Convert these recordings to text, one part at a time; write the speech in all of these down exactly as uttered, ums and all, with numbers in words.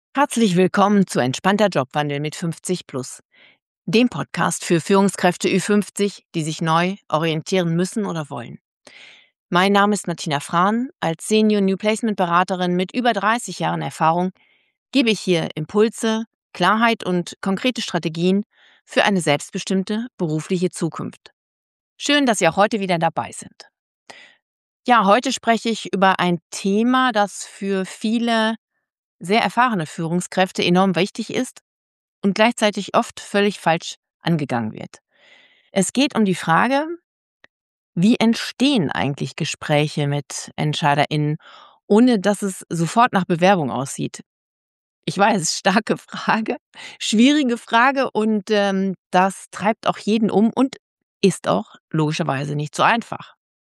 Herzlich willkommen zu Entspannter Jobwandel mit fünfzig plus, dem Podcast für Führungskräfte Ü fünfzig, die sich neu orientieren müssen oder wollen. Mein Name ist Martina Frahn. Als Senior New Placement Beraterin mit über dreißig Jahren Erfahrung gebe ich hier Impulse, Klarheit und konkrete Strategien für eine selbstbestimmte berufliche Zukunft. Schön, dass Sie auch heute wieder dabei sind. Ja, heute spreche ich über ein Thema, das für viele sehr erfahrene Führungskräfte enorm wichtig ist und gleichzeitig oft völlig falsch angegangen wird. Es geht um die Frage, wie entstehen eigentlich Gespräche mit EntscheiderInnen, ohne dass es sofort nach Bewerbung aussieht? Ich weiß, starke Frage, schwierige Frage und ähm, das treibt auch jeden um und ist auch logischerweise nicht so einfach.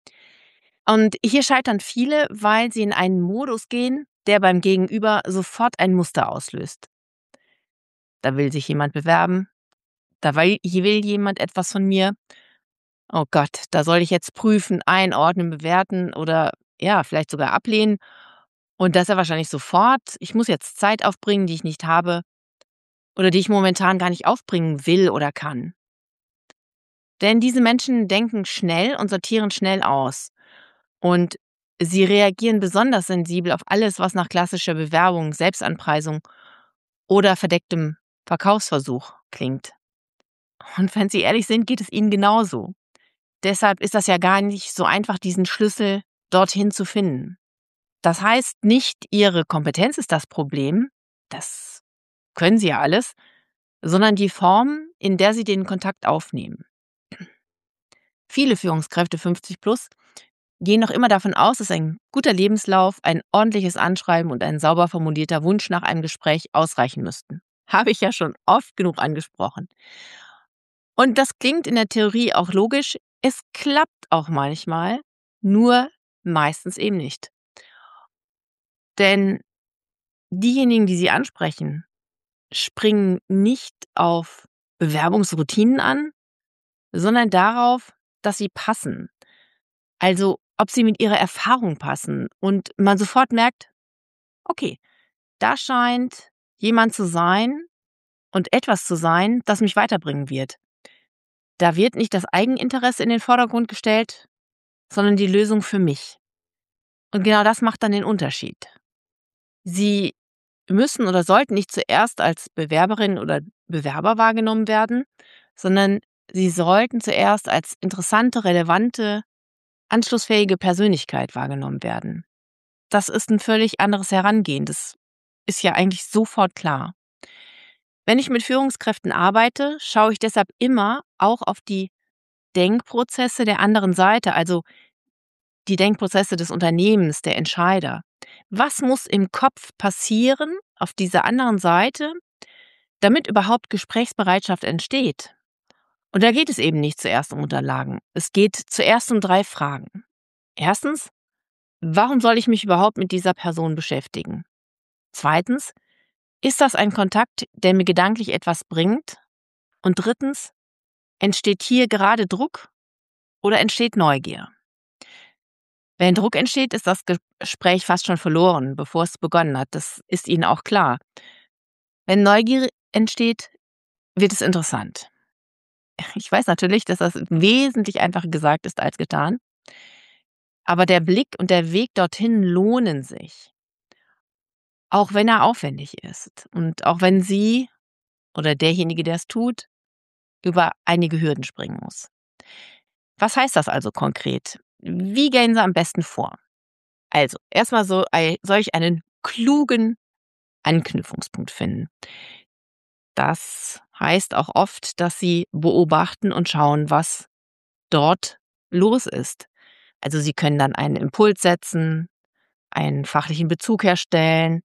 Und hier scheitern viele, weil sie in einen Modus gehen, der beim Gegenüber sofort ein Muster auslöst. Da will sich jemand bewerben, da will, will jemand etwas von mir. Oh Gott, da soll ich jetzt prüfen, einordnen, bewerten oder ja, vielleicht sogar ablehnen. Und das ja wahrscheinlich sofort. Ich muss jetzt Zeit aufbringen, die ich nicht habe oder die ich momentan gar nicht aufbringen will oder kann. Denn diese Menschen denken schnell und sortieren schnell aus. Und sie reagieren besonders sensibel auf alles, was nach klassischer Bewerbung, Selbstanpreisung oder verdecktem Verkaufsversuch klingt. Und wenn Sie ehrlich sind, geht es ihnen genauso. Deshalb ist das ja gar nicht so einfach, diesen Schlüssel dorthin zu finden. Das heißt, nicht Ihre Kompetenz ist das Problem, das können Sie ja alles, sondern die Form, in der Sie den Kontakt aufnehmen. Viele Führungskräfte fünfzig plus gehen noch immer davon aus, dass ein guter Lebenslauf, ein ordentliches Anschreiben und ein sauber formulierter Wunsch nach einem Gespräch ausreichen müssten. Habe ich ja schon oft genug angesprochen. Und das klingt in der Theorie auch logisch. Es klappt auch manchmal, nur meistens eben nicht. Denn diejenigen, die Sie ansprechen, springen nicht auf Bewerbungsroutinen an, sondern darauf, dass sie passen. Also, ob sie mit ihrer Erfahrung passen und man sofort merkt, okay, da scheint jemand zu sein und etwas zu sein, das mich weiterbringen wird. Da wird nicht das Eigeninteresse in den Vordergrund gestellt, sondern die Lösung für mich. Und genau das macht dann den Unterschied. Sie müssen oder sollten nicht zuerst als Bewerberin oder Bewerber wahrgenommen werden, sondern sie sollten zuerst als interessante, relevante, anschlussfähige Persönlichkeit wahrgenommen werden. Das ist ein völlig anderes Herangehen. Das ist ja eigentlich sofort klar. Wenn ich mit Führungskräften arbeite, schaue ich deshalb immer auch auf die Denkprozesse der anderen Seite, also die Denkprozesse des Unternehmens, der Entscheider. Was muss im Kopf passieren auf dieser anderen Seite, damit überhaupt Gesprächsbereitschaft entsteht? Und da geht es eben nicht zuerst um Unterlagen. Es geht zuerst um drei Fragen. Erstens, warum soll ich mich überhaupt mit dieser Person beschäftigen? Zweitens, ist das ein Kontakt, der mir gedanklich etwas bringt? Und drittens, entsteht hier gerade Druck oder entsteht Neugier? Wenn Druck entsteht, ist das Gespräch fast schon verloren, bevor es begonnen hat. Das ist Ihnen auch klar. Wenn Neugier entsteht, wird es interessant. Ich weiß natürlich, dass das wesentlich einfacher gesagt ist als getan. Aber der Blick und der Weg dorthin lohnen sich. Auch wenn er aufwendig ist. Und auch wenn Sie oder derjenige, der es tut, über einige Hürden springen muss. Was heißt das also konkret? Wie gehen Sie am besten vor? Also, erstmal so, soll ich einen klugen Anknüpfungspunkt finden. Das heißt auch oft, dass Sie beobachten und schauen, was dort los ist. Also Sie können dann einen Impuls setzen, einen fachlichen Bezug herstellen,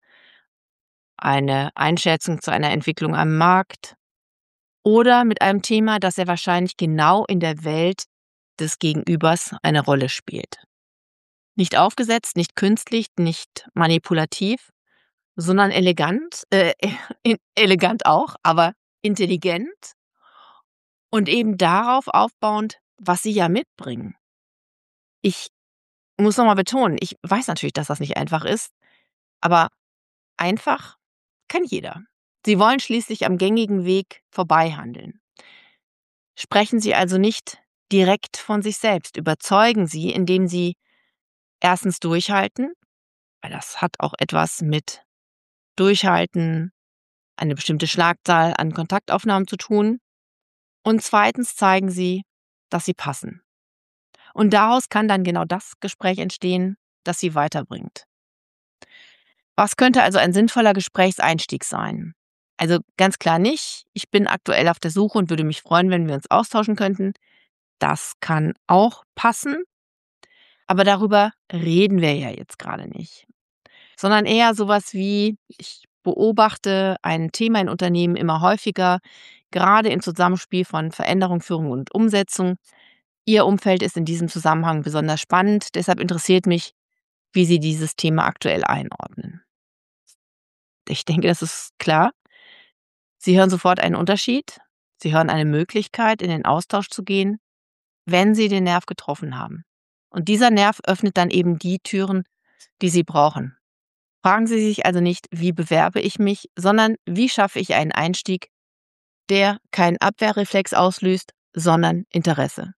eine Einschätzung zu einer Entwicklung am Markt oder mit einem Thema, das sehr wahrscheinlich genau in der Welt des Gegenübers eine Rolle spielt. Nicht aufgesetzt, nicht künstlich, nicht manipulativ, sondern elegant, äh, elegant auch, aber intelligent und eben darauf aufbauend, was Sie ja mitbringen. Ich muss noch mal betonen, ich weiß natürlich, dass das nicht einfach ist, aber einfach kann jeder. Sie wollen schließlich am gängigen Weg vorbeihandeln. Sprechen Sie also nicht direkt von sich selbst. Überzeugen Sie, indem Sie erstens durchhalten, weil das hat auch etwas mit Durchhalten, eine bestimmte Schlagzahl an Kontaktaufnahmen zu tun. Und zweitens zeigen Sie, dass Sie passen. Und daraus kann dann genau das Gespräch entstehen, das Sie weiterbringt. Was könnte also ein sinnvoller Gesprächseinstieg sein? Also ganz klar nicht, ich bin aktuell auf der Suche und würde mich freuen, wenn wir uns austauschen könnten. Das kann auch passen, aber darüber reden wir ja jetzt gerade nicht. Sondern eher sowas wie, ich beobachte ein Thema in Unternehmen immer häufiger, gerade im Zusammenspiel von Veränderung, Führung und Umsetzung. Ihr Umfeld ist in diesem Zusammenhang besonders spannend, deshalb interessiert mich, wie Sie dieses Thema aktuell einordnen. Ich denke, das ist klar. Sie hören sofort einen Unterschied. Sie hören eine Möglichkeit, in den Austausch zu gehen, wenn Sie den Nerv getroffen haben. Und dieser Nerv öffnet dann eben die Türen, die Sie brauchen. Fragen Sie sich also nicht, wie bewerbe ich mich, sondern wie schaffe ich einen Einstieg, der keinen Abwehrreflex auslöst, sondern Interesse.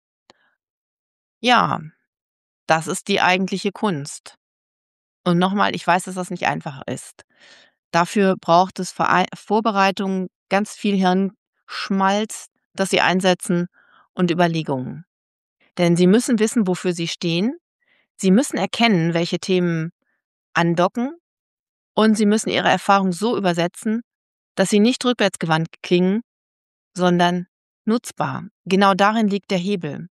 Ja, das ist die eigentliche Kunst. Und nochmal, ich weiß, dass das nicht einfach ist. Dafür braucht es Verei- Vorbereitung, ganz viel Hirnschmalz, das Sie einsetzen und Überlegungen. Denn Sie müssen wissen, wofür Sie stehen. Sie müssen erkennen, welche Themen andocken. Und Sie müssen Ihre Erfahrung so übersetzen, dass sie nicht rückwärtsgewandt klingen, sondern nutzbar. Genau darin liegt der Hebel.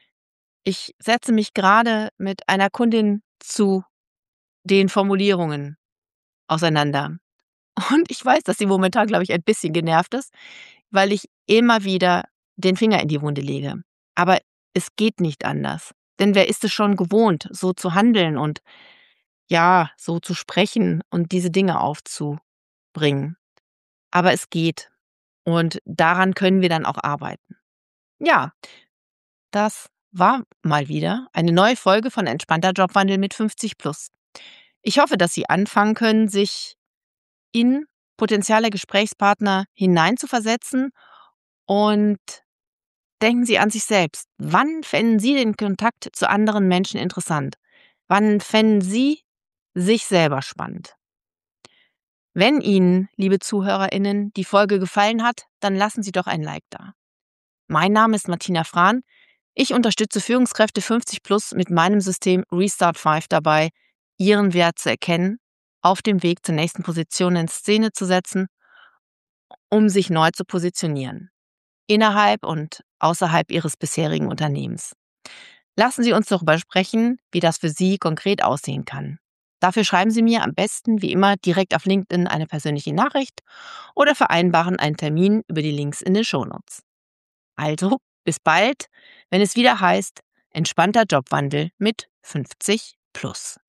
Ich setze mich gerade mit einer Kundin zu den Formulierungen auseinander. Und ich weiß, dass sie momentan, glaube ich, ein bisschen genervt ist, weil ich immer wieder den Finger in die Wunde lege. Aber es geht nicht anders. Denn wer ist es schon gewohnt, so zu handeln und ja, so zu sprechen und diese Dinge aufzubringen? Aber es geht. Und daran können wir dann auch arbeiten. Ja, das war mal wieder eine neue Folge von Entspannter Jobwandel mit fünfzig plus. Ich hoffe, dass Sie anfangen können, sich in potenzielle Gesprächspartner hineinzuversetzen und denken Sie an sich selbst. Wann fänden Sie den Kontakt zu anderen Menschen interessant? Wann fänden Sie sich selber spannend? Wenn Ihnen, liebe ZuhörerInnen, die Folge gefallen hat, dann lassen Sie doch ein Like da. Mein Name ist Martina Frahn. Ich unterstütze Führungskräfte fünfzig plus mit meinem System Restart fünf dabei, ihren Wert zu erkennen, auf dem Weg zur nächsten Position in Szene zu setzen, um sich neu zu positionieren, innerhalb und außerhalb ihres bisherigen Unternehmens. Lassen Sie uns darüber sprechen, wie das für Sie konkret aussehen kann. Dafür schreiben Sie mir am besten, wie immer, direkt auf LinkedIn eine persönliche Nachricht oder vereinbaren einen Termin über die Links in den Shownotes. Also, bis bald, wenn es wieder heißt, entspannter Jobwandel mit fünfzig plus.